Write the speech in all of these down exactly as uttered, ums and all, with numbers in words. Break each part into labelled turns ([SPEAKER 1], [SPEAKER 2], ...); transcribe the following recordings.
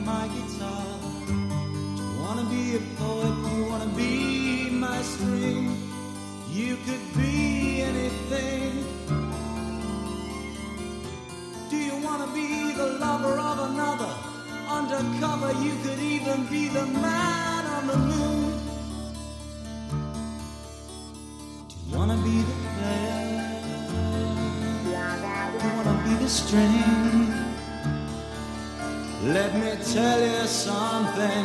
[SPEAKER 1] my guitar? Do you wanna be a poet? Do you wanna be my string? You could be anything. Do you wanna be the lover of another? Undercover, you could even be the man on the moon. Do you wanna be the player? Do you wanna be the string? Let me tell you something.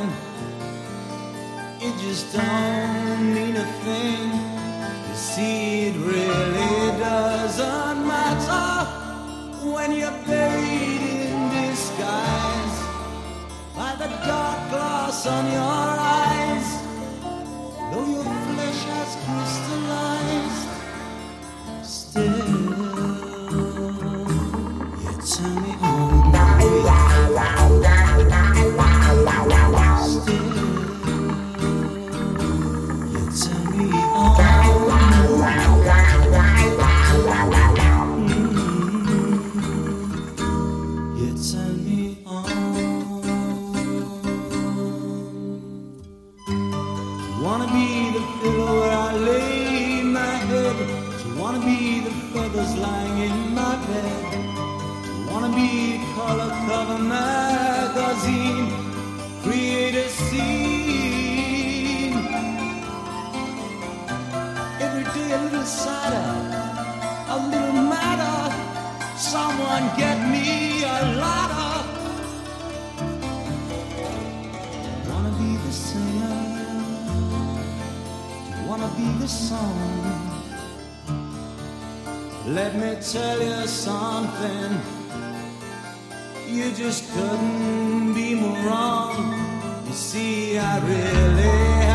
[SPEAKER 1] It just don't mean a thing. You see, it really doesn't matter when you're buried in disguise by the dark glass on your eyes. Though your flesh has crystallized, still you turn me on. Still you turn me on. You turn me on. You wanna be the pillow where I lay my head? You wanna be the feathers lying in my bed? You wanna be color cover magazine? Create a scene. Every day a little sadder, a little madder. Someone get me a ladder. You wanna be the singer? You wanna be the song? Let me tell you something. You just couldn't be more wrong. You see, I really